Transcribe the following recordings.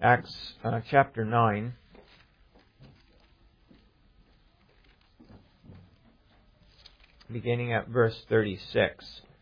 Acts chapter 9. Beginning at verse 36.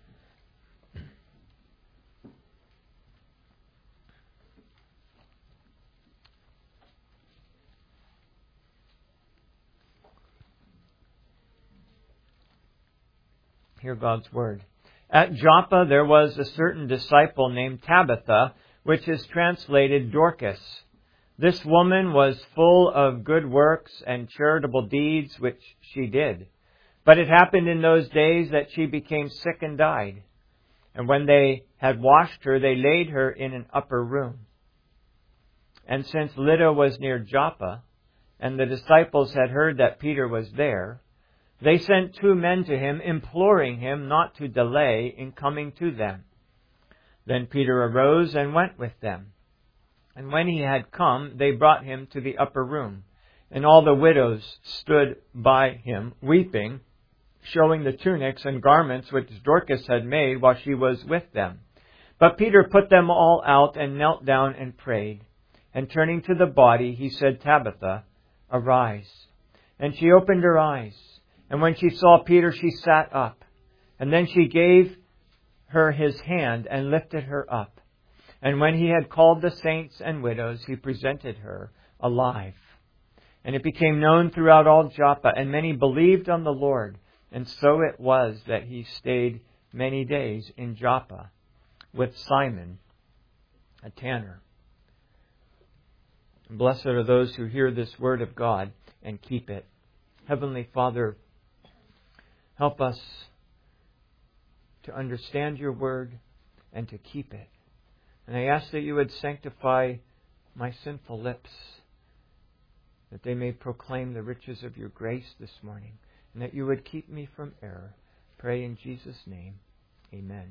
Hear God's word. At Joppa there was a certain disciple named Tabitha, which is translated Dorcas. This woman was full of good works and charitable deeds which she did. But it happened in those days that she became sick and died. And when they had washed her, they laid her in an upper room. And since Lydda was near Joppa, and the disciples had heard that Peter was there, they sent 2 men to him, imploring him not to delay in coming to them. Then Peter arose and went with them. And when he had come, they brought him to the upper room. And all the widows stood by him, weeping, showing the tunics and garments which Dorcas had made while she was with them. But Peter put them all out and knelt down and prayed. And turning to the body, he said, Tabitha, arise. And she opened her eyes. And when she saw Peter, she sat up. And then she gave her his hand and lifted her up. And when he had called the saints and widows, he presented her alive. And it became known throughout all Joppa, and many believed on the Lord. And so it was that he stayed many days in Joppa with Simon, a tanner. And blessed are those who hear this word of God and keep it. Heavenly Father, help us to understand your word and to keep it. And I ask that you would sanctify my sinful lips, that they may proclaim the riches of your grace this morning, and that you would keep me from error. Pray in Jesus' name. Amen.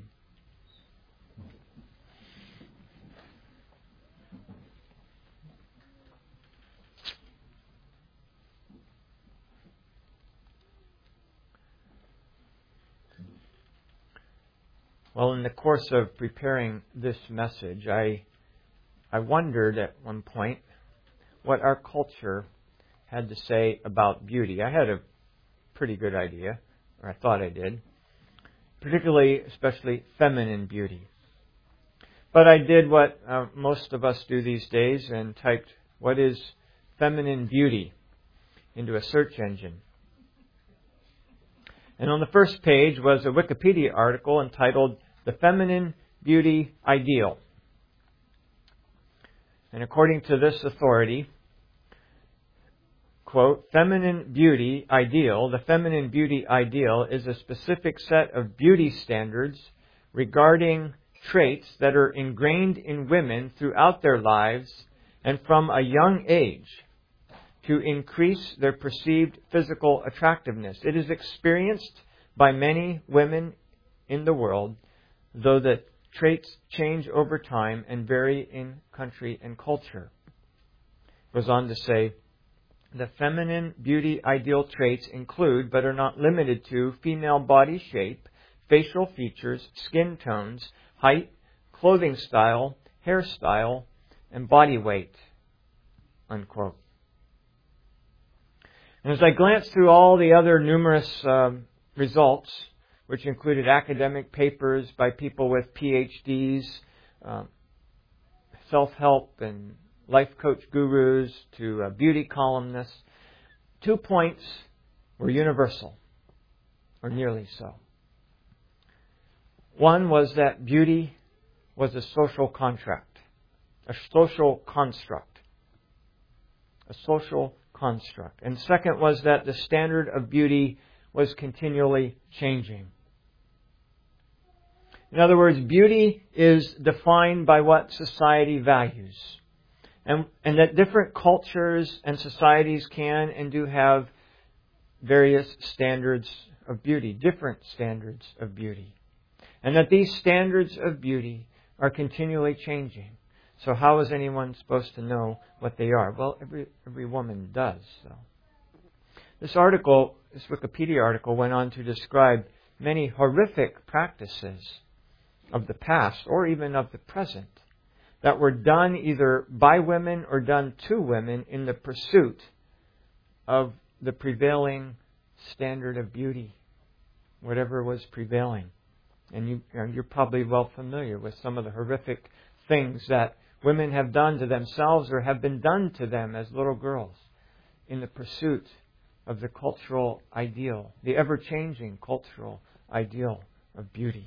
Well, in the course of preparing this message, I wondered at one point what our culture had to say about beauty. I had a pretty good idea, or I thought I did, especially feminine beauty. But I did what most of us do these days and typed, what is feminine beauty, into a search engine. And on the first page was a Wikipedia article entitled, The Feminine Beauty Ideal. And according to this authority, quote, feminine beauty ideal, the feminine beauty ideal is a specific set of beauty standards regarding traits that are ingrained in women throughout their lives and from a young age to increase their perceived physical attractiveness. It is experienced by many women in the world, though the traits change over time and vary in country and culture. It goes on to say, the feminine beauty ideal traits include, but are not limited to, female body shape, facial features, skin tones, height, clothing style, hairstyle, and body weight. Unquote. And as I glanced through all the other numerous results, which included academic papers by people with PhDs, self-help and life coach gurus to beauty columnists, 2 points were universal, or nearly so. One was that beauty was a social contract, a social construct. A social construct. And second was that the standard of beauty was continually changing. In other words, beauty is defined by what society values. And that different cultures and societies can and do have various standards of beauty, different standards of beauty. And that these standards of beauty are continually changing. So how is anyone supposed to know what they are? Well, every woman does. So. This Wikipedia article went on to describe many horrific practices of the past or even of the present that were done either by women or done to women in the pursuit of the prevailing standard of beauty, whatever was prevailing. And you're probably well familiar with some of the horrific things that women have done to themselves or have been done to them as little girls in the pursuit of the cultural ideal, the ever-changing cultural ideal of beauty.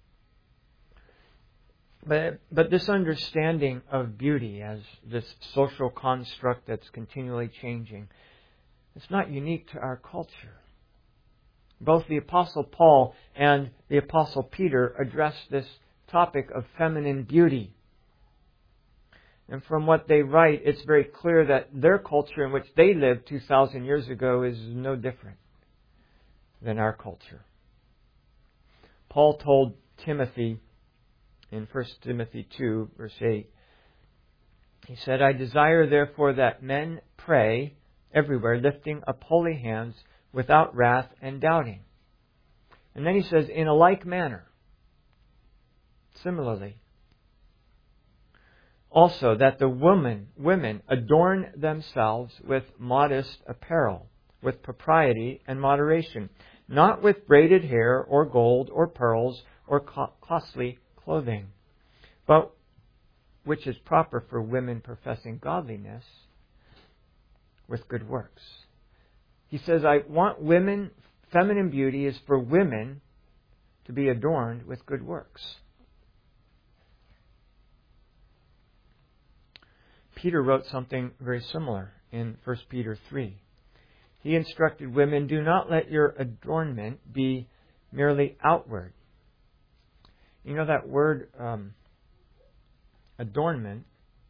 But this understanding of beauty as this social construct that's continually changing, it's not unique to our culture. Both the Apostle Paul and the Apostle Peter address this topic of feminine beauty. And from what they write, it's very clear that their culture in which they lived 2,000 years ago is no different than our culture. Paul told Timothy in 1 Timothy 2, verse 8, he said, I desire therefore that men pray everywhere, lifting up holy hands without wrath and doubting. And then he says, in a like manner, similarly, also that the women adorn themselves with modest apparel, with propriety and moderation, not with braided hair or gold or pearls or costly clothing, but which is proper for women professing godliness, with good works. He says, I want women, feminine beauty is for women to be adorned with good works. Peter wrote something very similar in 1 Peter 3. He instructed women, do not let your adornment be merely outward. You know that word adornment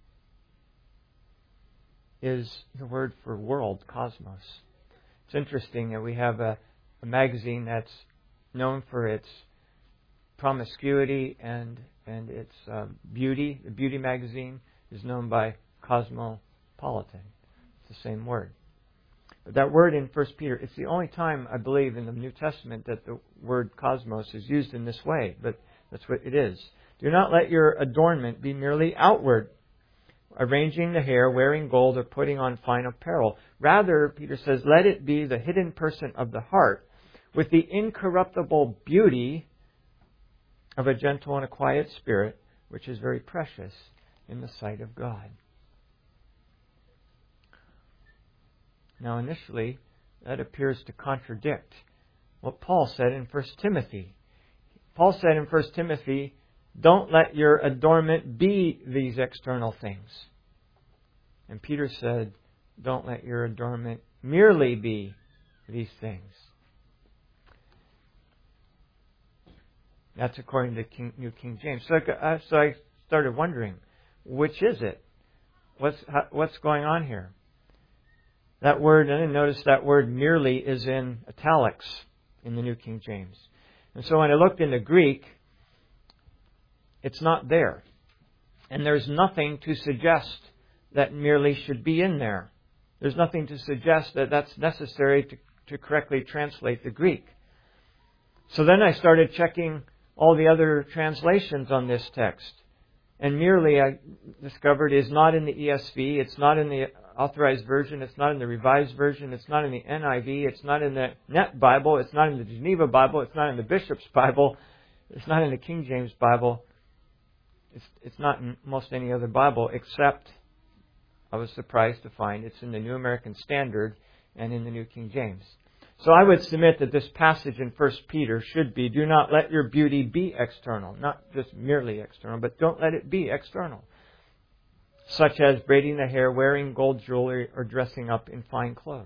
is the word for world, cosmos. It's interesting that we have a magazine that's known for its promiscuity and its beauty. The beauty magazine is known by cosmopolitan. It's the same word. But that word in 1 Peter, it's the only time, I believe, in the New Testament that the word cosmos is used in this way. But that's what it is. Do not let your adornment be merely outward, arranging the hair, wearing gold, or putting on fine apparel. Rather, Peter says, let it be the hidden person of the heart, with the incorruptible beauty of a gentle and a quiet spirit, which is very precious in the sight of God. Now, initially, that appears to contradict what Paul said in 1 Timothy. Paul said in 1 Timothy, don't let your adornment be these external things. And Peter said, don't let your adornment merely be these things. That's according to New King James. So I started wondering, which is it? What's going on here? That word, and notice that word merely is in italics in the New King James. And so when I looked in the Greek, it's not there. And there's nothing to suggest that merely should be in there. There's nothing to suggest that that's necessary to correctly translate the Greek. So then I started checking all the other translations on this text. And merely, I discovered, is not in the ESV, it's not in the Authorized Version, it's not in the Revised Version, it's not in the NIV, it's not in the Net Bible, it's not in the Geneva Bible, it's not in the Bishop's Bible, it's not in the King James Bible. It's not in most any other Bible, except I was surprised to find it's in the New American Standard and in the New King James. So I would submit that this passage in 1 Peter should be, do not let your beauty be external, not just merely external, but don't let it be external, such as braiding the hair, wearing gold jewelry, or dressing up in fine clothes.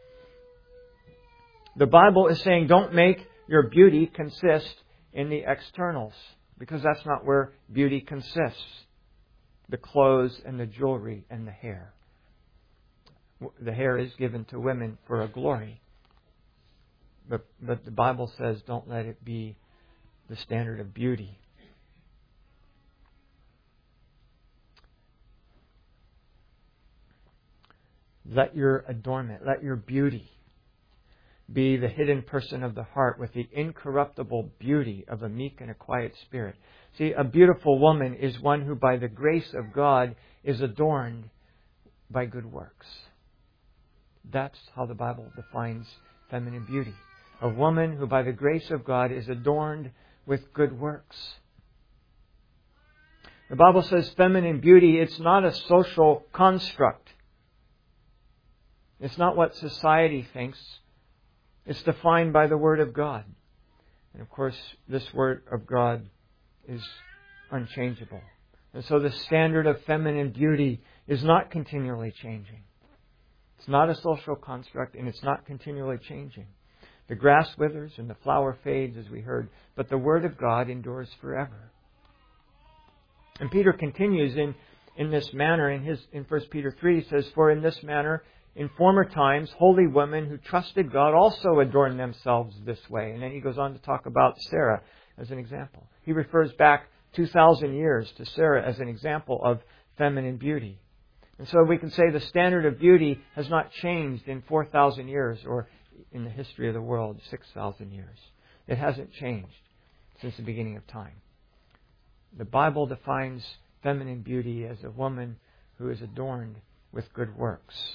The Bible is saying don't make your beauty consist in the externals, because that's not where beauty consists. The clothes and the jewelry and the hair. The hair is given to women for a glory. But the Bible says don't let it be the standard of beauty. Let your adornment, let your beauty be the hidden person of the heart with the incorruptible beauty of a meek and a quiet spirit. See, a beautiful woman is one who by the grace of God is adorned by good works. That's how the Bible defines feminine beauty. A woman who by the grace of God is adorned with good works. The Bible says feminine beauty, it's not a social construct. It's not what society thinks. It's defined by the Word of God. And of course, this Word of God is unchangeable. And so the standard of feminine beauty is not continually changing. It's not a social construct, and it's not continually changing. The grass withers and the flower fades, as we heard, but the Word of God endures forever. And Peter continues in this manner in 1 Peter 3. He says, "For in this manner, in former times, holy women who trusted God also adorned themselves this way." And then he goes on to talk about Sarah as an example. He refers back 2,000 years to Sarah as an example of feminine beauty. And so we can say the standard of beauty has not changed in 4,000 years or in the history of the world, 6,000 years. It hasn't changed since the beginning of time. The Bible defines feminine beauty as a woman who is adorned with good works.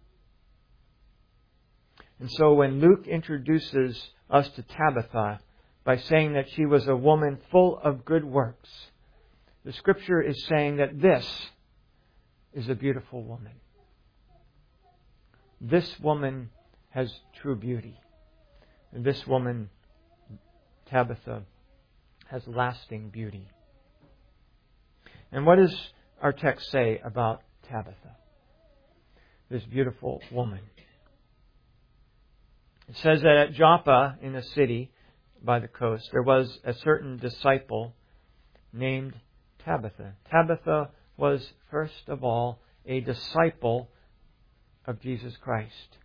And so when Luke introduces us to Tabitha by saying that she was a woman full of good works, the Scripture is saying that this is a beautiful woman. This woman has true beauty. And this woman, Tabitha, has lasting beauty. And what does our text say about Tabitha, this beautiful woman? It says that at Joppa, in a city by the coast, there was a certain disciple named Tabitha. Tabitha was, first of all, a disciple of Jesus Christ.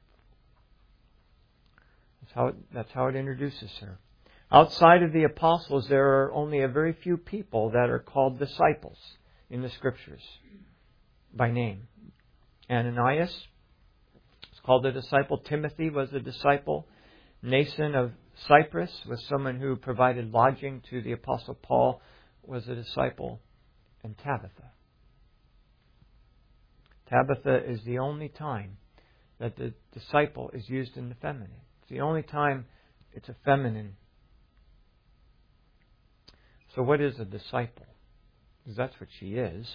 That's how it introduces her. Outside of the apostles, there are only a very few people that are called disciples in the Scriptures by name. Ananias is called a disciple. Timothy was a disciple. Nason of Cyprus was someone who provided lodging to the Apostle Paul, was a disciple. And Tabitha. Tabitha is the only time that the disciple is used in the feminine. It's the only time it's a feminine. So what is a disciple? Because that's what she is.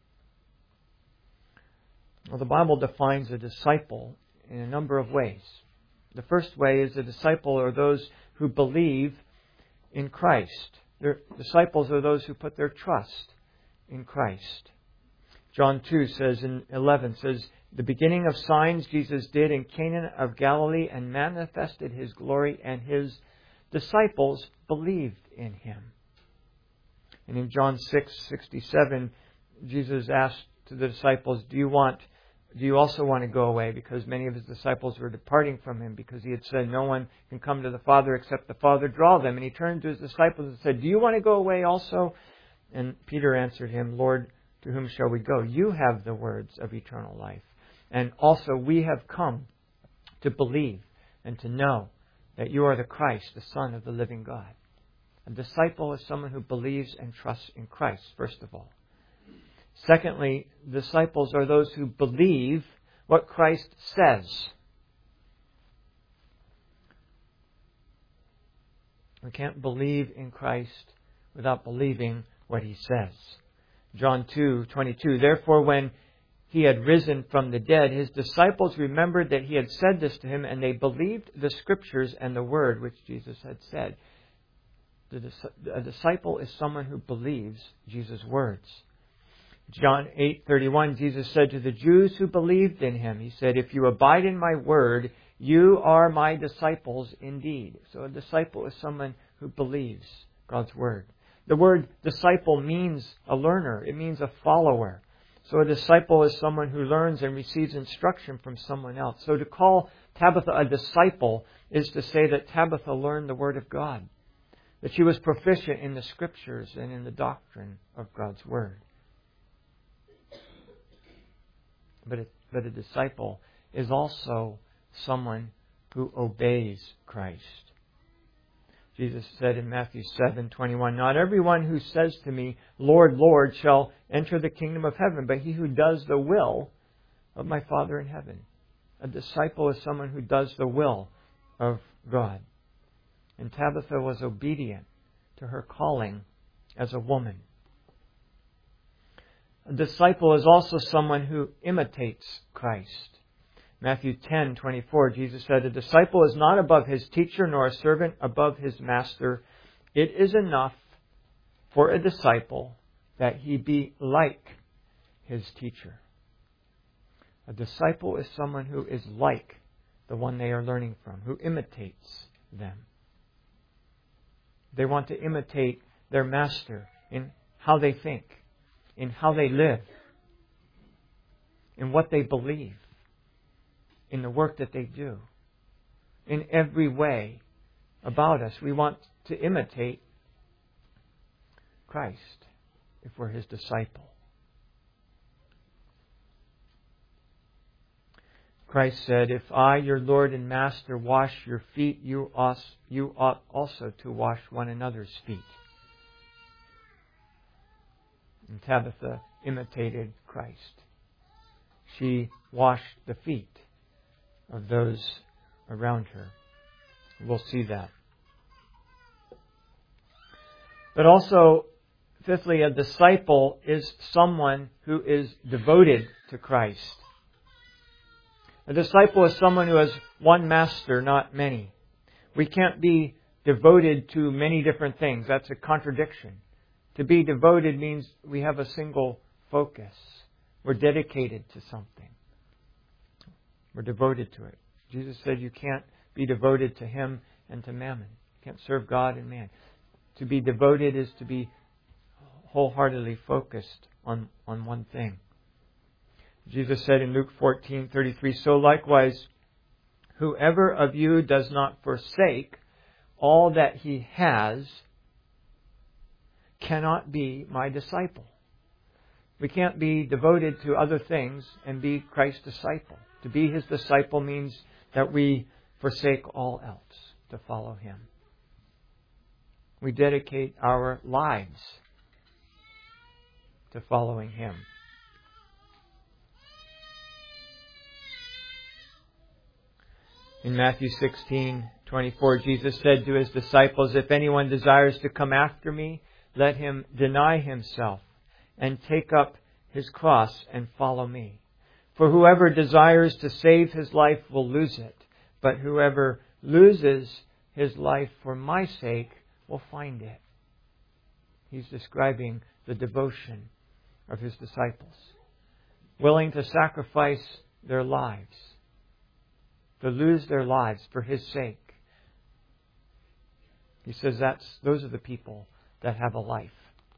Well, the Bible defines a disciple in a number of ways. The first way is a disciple are those who believe in Christ. Disciples are those who put their trust in Christ. John 2 says in 11 says, "The beginning of signs Jesus did in Cana of Galilee and manifested His glory, and His disciples believed in Him." And in John 6:67, Jesus asked to the disciples, "Do you also want to go away?" Because many of His disciples were departing from Him because He had said, "No one can come to the Father except the Father draw them." And He turned to His disciples and said, "Do you want to go away also?" And Peter answered Him, "Lord, to whom shall we go? You have the words of eternal life. And also we have come to believe and to know that you are the Christ, the Son of the living God." A disciple is someone who believes and trusts in Christ, first of all. Secondly, disciples are those who believe what Christ says. We can't believe in Christ without believing what He says. John 2:22, "Therefore when He had risen from the dead, His disciples remembered that He had said this to Him, and they believed the Scriptures and the word which Jesus had said." A disciple is someone who believes Jesus' words. John 8:31, Jesus said to the Jews who believed in Him, He said, "If you abide in my word, you are my disciples indeed." So a disciple is someone who believes God's word. The word disciple means a learner. It means a follower. So a disciple is someone who learns and receives instruction from someone else. So to call Tabitha a disciple is to say that Tabitha learned the Word of God, that she was proficient in the Scriptures and in the doctrine of God's Word. But a disciple is also someone who obeys Christ. Jesus said in Matthew 7:21, "Not everyone who says to me, 'Lord, Lord,' shall enter the kingdom of heaven, but he who does the will of my Father in heaven." A disciple is someone who does the will of God. And Tabitha was obedient to her calling as a woman. A disciple is also someone who imitates Christ. Matthew 10:24, Jesus said, "A disciple is not above his teacher, nor a servant above his master. It is enough for a disciple that he be like his teacher." A disciple is someone who is like the one they are learning from, who imitates them. They want to imitate their master in how they think, in how they live, in what they believe, in the work that they do, in every way about us. We want to imitate Christ if we're His disciple. Christ said, "If I, your Lord and Master, wash your feet, you ought also to wash one another's feet." And Tabitha imitated Christ. She washed the feet of those around her. We'll see that. But also, fifthly, a disciple is someone who is devoted to Christ. A disciple is someone who has one master, not many. We can't be devoted to many different things. That's a contradiction. To be devoted means we have a single focus. We're dedicated to something. We're devoted to it. Jesus said you can't be devoted to Him and to mammon. You can't serve God and man. To be devoted is to be wholeheartedly focused on one thing. Jesus said in Luke 14:33, "So likewise, whoever of you does not forsake all that he has cannot be my disciple." We can't be devoted to other things and be Christ's disciple. To be His disciple means that we forsake all else to follow Him. We dedicate our lives to following Him. In Matthew 16:24, Jesus said to His disciples, "If anyone desires to come after me, let him deny himself and take up his cross and follow me. For whoever desires to save his life will lose it, but whoever loses his life for my sake will find it." He's describing the devotion of His disciples, willing to sacrifice their lives, to lose their lives for His sake. He says those are the people that have a life.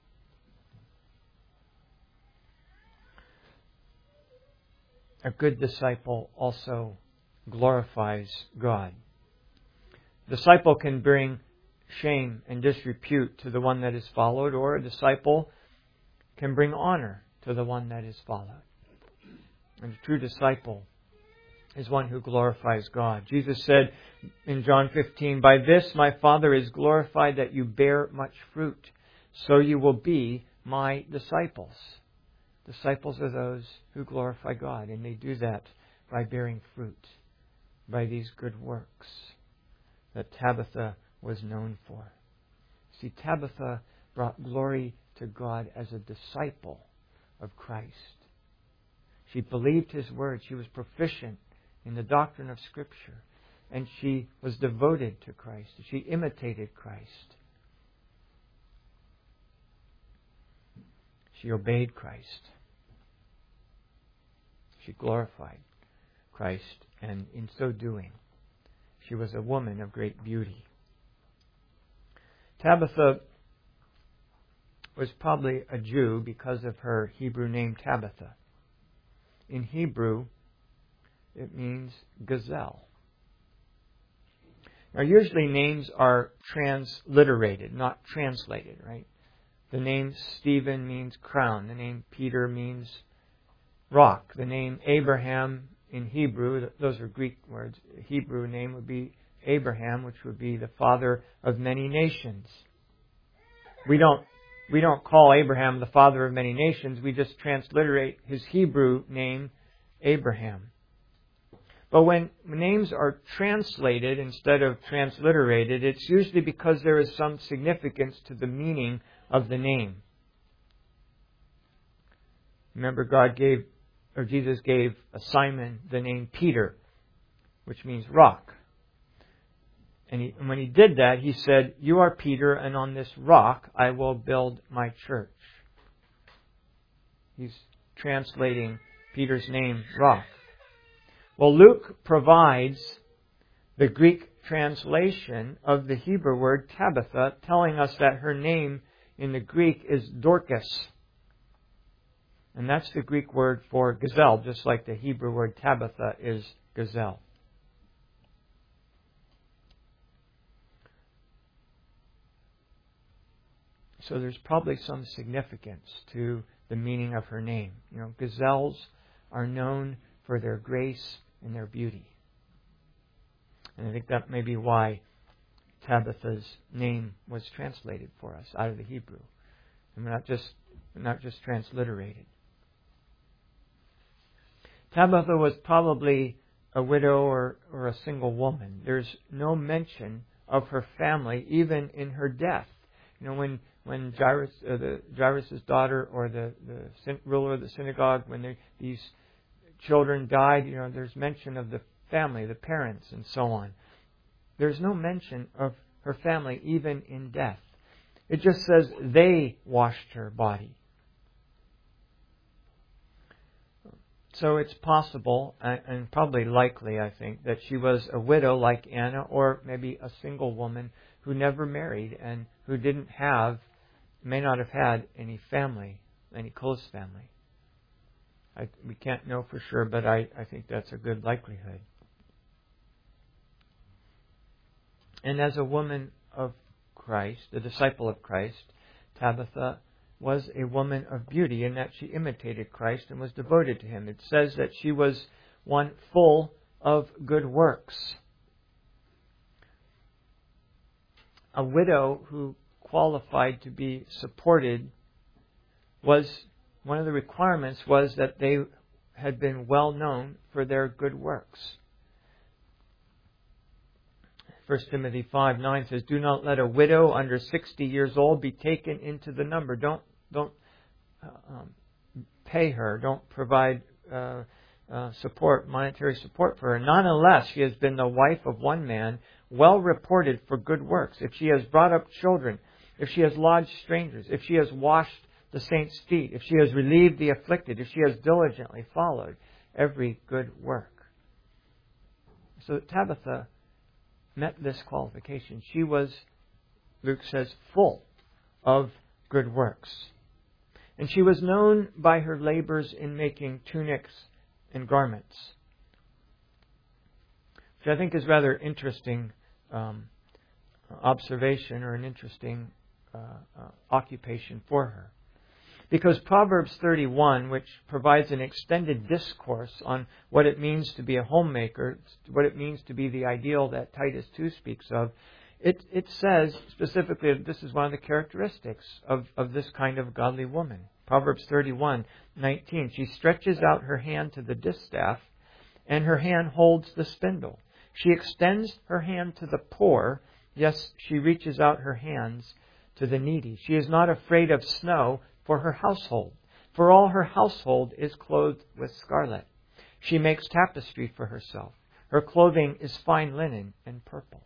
A good disciple also glorifies God. Disciple can bring shame and disrepute to the one that is followed, or a disciple can bring honor to the one that is followed. And a true disciple is one who glorifies God. Jesus said in John 15, "By this my Father is glorified, that you bear much fruit, so you will be my disciples." Disciples are those who glorify God, and they do that by bearing fruit, by these good works that Tabitha was known for. See, Tabitha brought glory to God as a disciple of Christ. She believed His word. She was proficient in the doctrine of Scripture, and she was devoted to Christ. She imitated Christ. She obeyed Christ. She glorified Christ, and in so doing, she was a woman of great beauty. Tabitha was probably a Jew because of her Hebrew name Tabitha. In Hebrew, it means gazelle. Now, usually names are transliterated, not translated, right? The name Stephen means crown. The name Peter means rock. The name Abraham in Hebrew. Those are Greek words. The Hebrew name would be Abraham, which would be the father of many nations. We don't call Abraham the father of many nations. We just transliterate his Hebrew name, Abraham. But when names are translated instead of transliterated, it's usually because there is some significance to the meaning of the name. Remember, Jesus gave Simon the name Peter, which means rock. And when he did that, he said, "You are Peter, and on this rock I will build my church." He's translating Peter's name, rock. Well, Luke provides the Greek translation of the Hebrew word Tabitha, telling us that her name in the Greek is Dorcas. And that's the Greek word for gazelle, just like the Hebrew word Tabitha is gazelle. So there's probably some significance to the meaning of her name. Gazelles are known for their grace and their beauty. And I think that may be why Tabitha's name was translated for us out of the Hebrew. And not just transliterated. Tabitha was probably a widow or a single woman. There's no mention of her family even in her death. When Jairus' daughter or the ruler of the synagogue, when these children died, there's mention of the family, the parents, and so on. There's no mention of her family even in death. It just says they washed her body. So it's possible, and probably likely, I think, that she was a widow like Anna, or maybe a single woman who never married and who may not have had any family, any close family. We can't know for sure, but I think that's a good likelihood. And as a woman of Christ, a disciple of Christ, Tabitha was a woman of beauty in that she imitated Christ and was devoted to Him. It says that she was one full of good works. A widow who qualified to be supported one of the requirements was that they had been well known for their good works. 1 Timothy 5:9 says, "Do not let a widow under 60 years old be taken into the number." Don't pay her. Don't provide monetary support for her, not unless she has been the wife of one man, well reported for good works. If she has brought up children, if she has lodged strangers, if she has washed the saints' feet, if she has relieved the afflicted, if she has diligently followed every good work. So Tabitha met this qualification. She was, Luke says, full of good works. And she was known by her labors in making tunics and garments, which I think is rather interesting observation, or an interesting occupation for her. Because Proverbs 31, which provides an extended discourse on what it means to be a homemaker, what it means to be the ideal that Titus 2 speaks of, it says specifically that this is one of the characteristics of this kind of godly woman. Proverbs 31:19, she stretches out her hand to the distaff, and her hand holds the spindle. She extends her hand to the poor, yes, she reaches out her hands to the needy. She is not afraid of snow for her household, for all her household is clothed with scarlet. She makes tapestry for herself. Her clothing is fine linen and purple.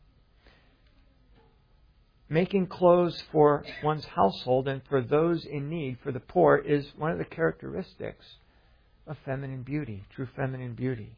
Making clothes for one's household and for those in need, for the poor, is one of the characteristics of feminine beauty, true feminine beauty.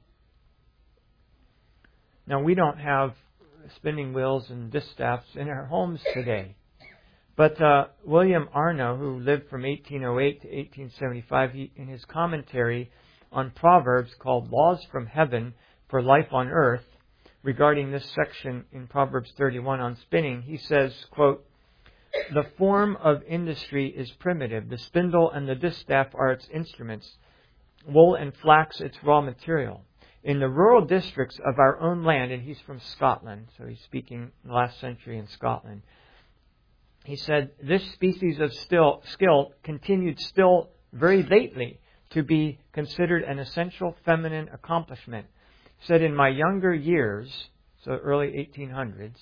Now, we don't have spinning wheels and distaffs in our homes today. But William Arno, who lived from 1808 to 1875, in his commentary on Proverbs called Laws from Heaven for Life on Earth, regarding this section in Proverbs 31 on spinning, he says, quote, "The form of industry is primitive. The spindle and the distaff are its instruments. wool and flax its raw material. In the rural districts of our own land, and he's from Scotland, so he's speaking in the last century in Scotland, he said, this species of skill continued still very lately to be considered an essential feminine accomplishment. He said, in my younger years, so early 1800s,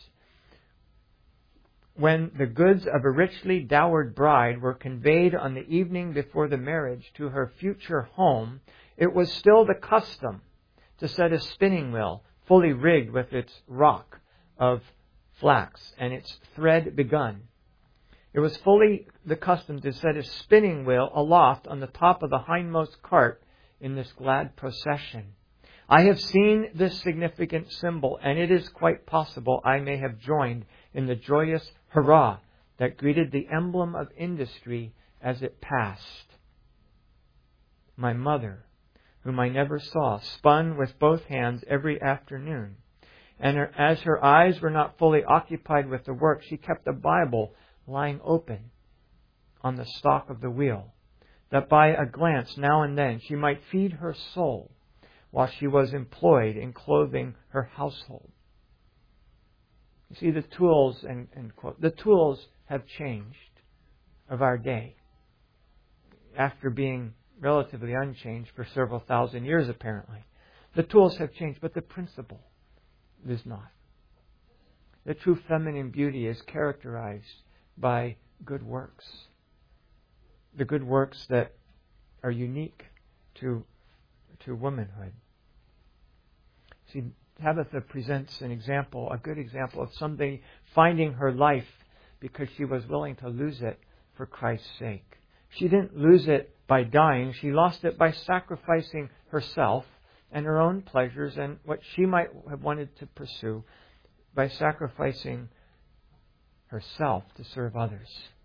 when the goods of a richly dowered bride were conveyed on the evening before the marriage to her future home, it was still the custom to set a spinning wheel fully rigged with its rock of flax and its thread begun. It was fully the custom to set a spinning wheel aloft on the top of the hindmost cart in this glad procession. I have seen this significant symbol, and it is quite possible I may have joined in the joyous hurrah that greeted the emblem of industry as it passed. My mother, whom I never saw, spun with both hands every afternoon. And as her eyes were not fully occupied with the work, she kept the Bible lying open on the stalk of the wheel, that by a glance now and then she might feed her soul while she was employed in clothing her household. You see, the tools, end quote, the tools have changed of our day after being relatively unchanged for several thousand years, apparently. The tools have changed, but the principle is not. The true feminine beauty is characterized by good works. The good works that are unique to womanhood. See, Tabitha presents an example, a good example of somebody finding her life because she was willing to lose it for Christ's sake. She didn't lose it by dying. She lost it by sacrificing herself and her own pleasures and what she might have wanted to pursue by sacrificing herself to serve others.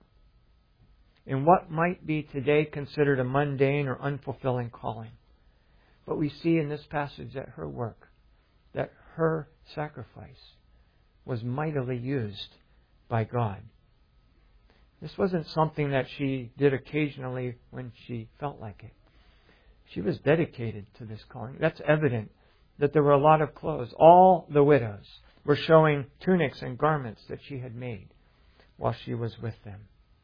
In what might be today considered a mundane or unfulfilling calling. But we see in this passage that her work, that her sacrifice was mightily used by God. This wasn't something that she did occasionally when she felt like it. She was dedicated to this calling. That's evident that there were a lot of clothes. All the widows were showing tunics and garments that she had made while she was with them.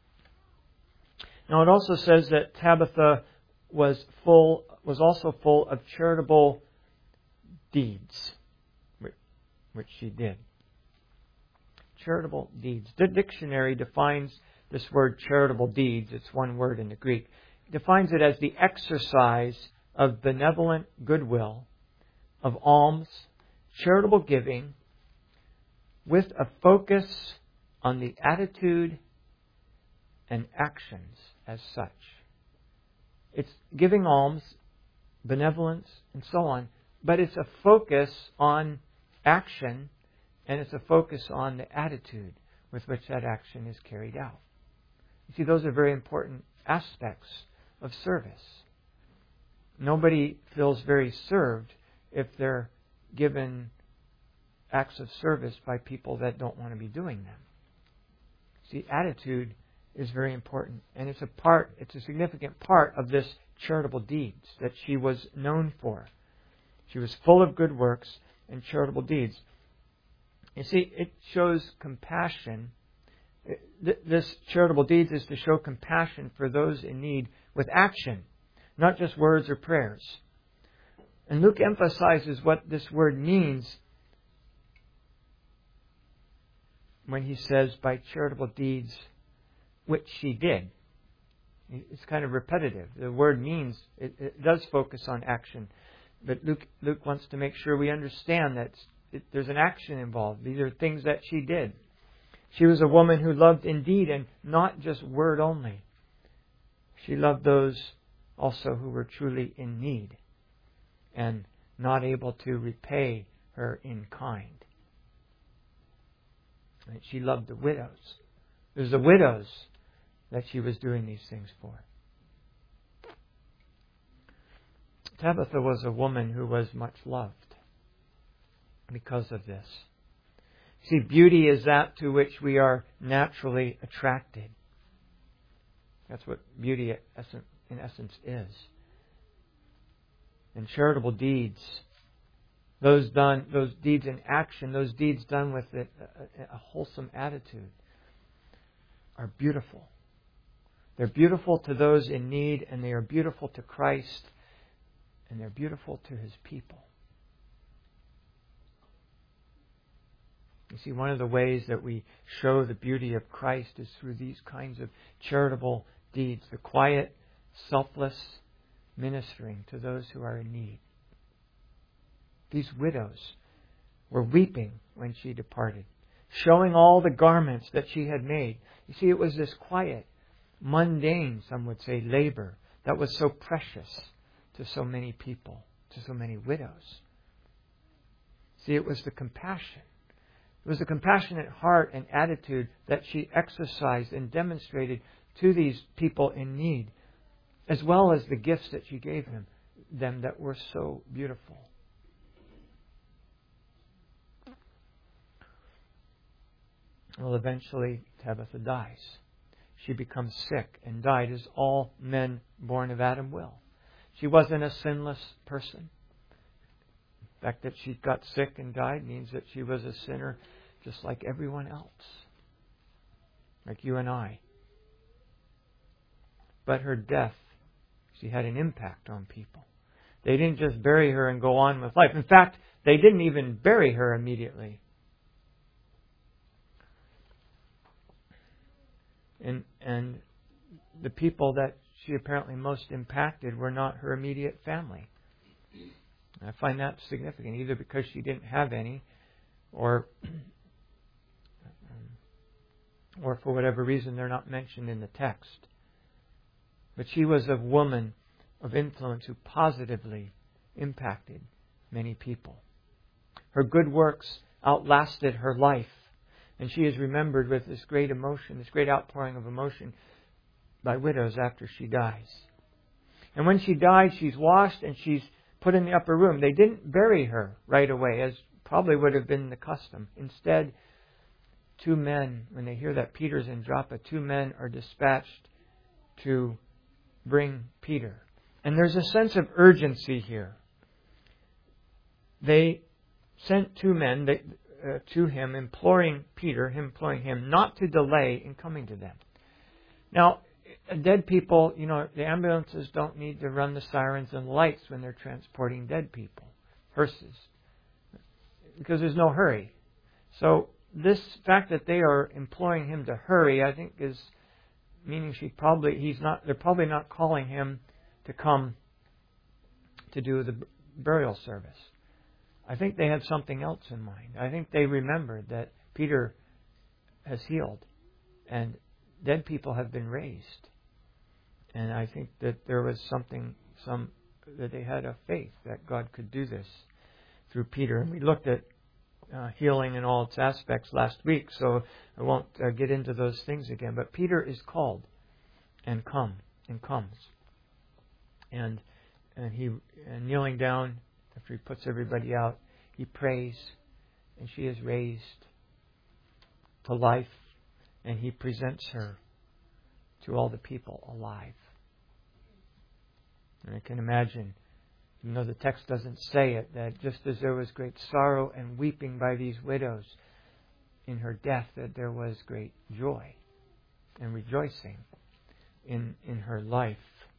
Now it also says that Tabitha was also full of charitable deeds, which she did. Charitable deeds. The dictionary defines this word charitable deeds, it's one word in the Greek, defines it as the exercise of benevolent goodwill, of alms, charitable giving, with a focus on the attitude and actions as such. It's giving alms, benevolence, and so on, but it's a focus on action, and it's a focus on the attitude with which that action is carried out. You see, those are very important aspects of service. Nobody feels very served if they're given acts of service by people that don't want to be doing them. See, attitude is very important, and it's a significant part of this charitable deeds that she was known for. She was full of good works and charitable deeds. You see, it shows compassion. This charitable deeds is to show compassion for those in need with action, not just words or prayers. And Luke emphasizes what this word means when he says, by charitable deeds, which she did. It's kind of repetitive. The word means, it does focus on action. But Luke wants to make sure we understand that there's an action involved. These are things that she did. She was a woman who loved in deed and not just word only. She loved those also who were truly in need and not able to repay her in kind. And she loved the widows. It was the widows that she was doing these things for. Tabitha was a woman who was much loved because of this. See, beauty is that to which we are naturally attracted. That's what beauty in essence is. and charitable deeds, those deeds in action, those deeds done with a wholesome attitude, are beautiful. They're beautiful to those in need, and they are beautiful to Christ, and they're beautiful to His people. You see, one of the ways that we show the beauty of Christ is through these kinds of charitable deeds, the quiet, selfless ministering to those who are in need. These widows were weeping when she departed, showing all the garments that she had made. You see, it was this quiet, mundane, some would say, labor that was so precious to so many people, to so many widows. See, it was the compassion. It was the compassionate heart and attitude that she exercised and demonstrated to these people in need, as well as the gifts that she gave them that were so beautiful. Well, eventually Tabitha dies. She becomes sick and died, as all men born of Adam will. She wasn't a sinless person. The fact that she got sick and died means that she was a sinner just like everyone else, like you and I. But her death, she had an impact on people. They didn't just bury her and go on with life. In fact, they didn't even bury her immediately. And the people that she apparently most impacted were not her immediate family. I find that significant, either because she didn't have any, or for whatever reason they're not mentioned in the text. But she was a woman of influence who positively impacted many people. Her good works outlasted her life. And she is remembered with this great emotion, this great outpouring of emotion by widows after she dies. And when she died, she's washed and she's put in the upper room. They didn't bury her right away, as probably would have been the custom. Instead, 2 men, when they hear that Peter's in Joppa, 2 men are dispatched to bring Peter. And there's a sense of urgency here. They sent 2 men to him, imploring him not to delay in coming to them. Now, dead people, the ambulances don't need to run the sirens and lights when they're transporting dead people, hearses, because there's no hurry. So this fact that they are imploring him to hurry, I think, is meaning they're probably not calling him to come to do the burial service. I think they had something else in mind. I think they remembered that Peter has healed and dead people have been raised. And I think that there was that they had a faith that God could do this through Peter. And we looked at healing in all its aspects last week, so I won't get into those things again. But Peter is called and comes. And kneeling down, after he puts everybody out, he prays, and she is raised to life, and he presents her to all the people alive. And I can imagine, even though the text doesn't say it, that just as there was great sorrow and weeping by these widows in her death, that there was great joy and rejoicing in her life.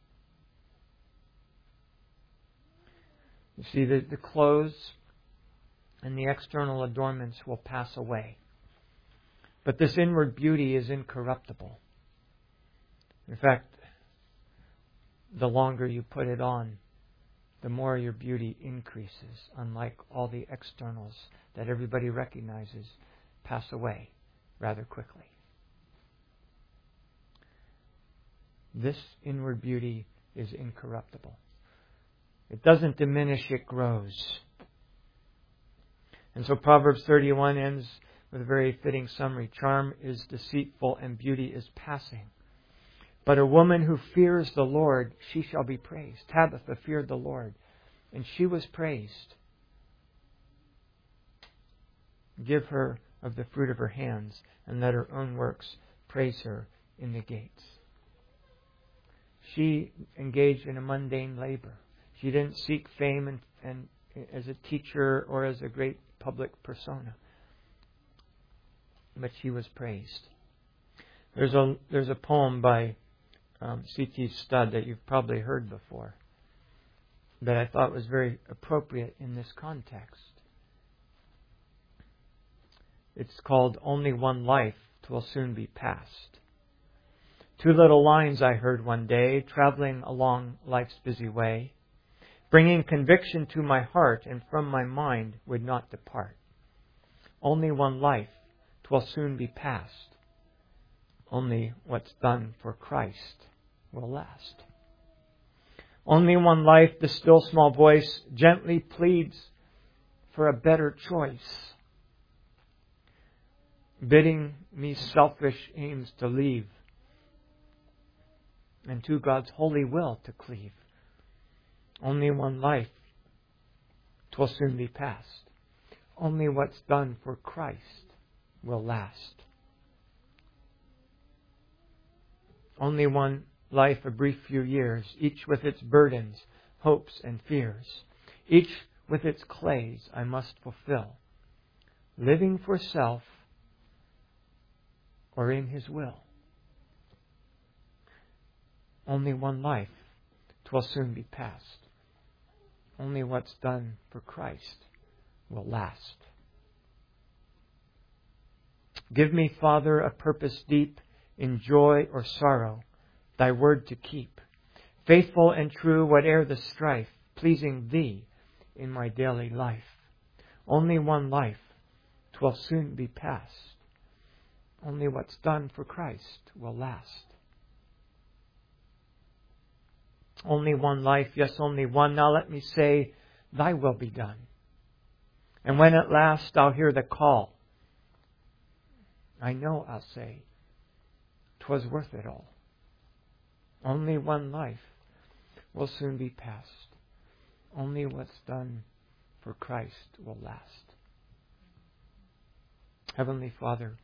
You see, the clothes and the external adornments will pass away. But this inward beauty is incorruptible. In fact, the longer you put it on, the more your beauty increases, unlike all the externals that everybody recognizes pass away rather quickly. This inward beauty is incorruptible. It doesn't diminish, it grows. And so Proverbs 31 ends with a very fitting summary. Charm is deceitful and beauty is passing. But a woman who fears the Lord, she shall be praised. Tabitha feared the Lord, and she was praised. Give her of the fruit of her hands, and let her own works praise her in the gates. She engaged in a mundane labor. She didn't seek fame and as a teacher or as a great public persona. But she was praised. There's a poem by C.T. Studd that you've probably heard before that I thought was very appropriate in this context. It's called Only One Life, 'Twill Soon Be Past. Two little lines I heard one day, traveling along life's busy way, bringing conviction to my heart and from my mind would not depart. Only one life, 'twill soon be past. Only what's done for Christ will last. Only one life, the still small voice gently pleads for a better choice, bidding me selfish aims to leave and to God's holy will to cleave. Only one life, 'twill soon be past. Only what's done for Christ will last. Only one life, a brief few years, each with its burdens, hopes, and fears, each with its clays I must fulfill, living for self or in His will. Only one life, 'twill soon be past. Only what's done for Christ will last. Give me, Father, a purpose deep in joy or sorrow, Thy word to keep, faithful and true whate'er the strife, pleasing Thee in my daily life. Only one life, 'twill soon be past. Only what's done for Christ will last. Only one life, yes, only one. Now let me say, Thy will be done. And when at last I'll hear the call, I know I'll say, 'twas worth it all. Only one life will soon be past. Only what's done for Christ will last. Heavenly Father,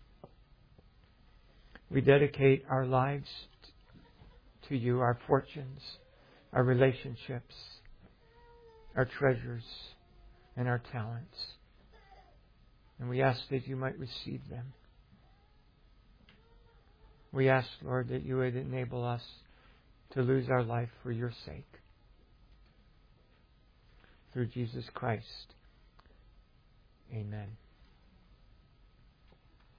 we dedicate our lives to You, our fortunes, our relationships, our treasures, and our talents. And we ask that You might receive them. We ask, Lord, that You would enable us to lose our life for Your sake. Through Jesus Christ. Amen.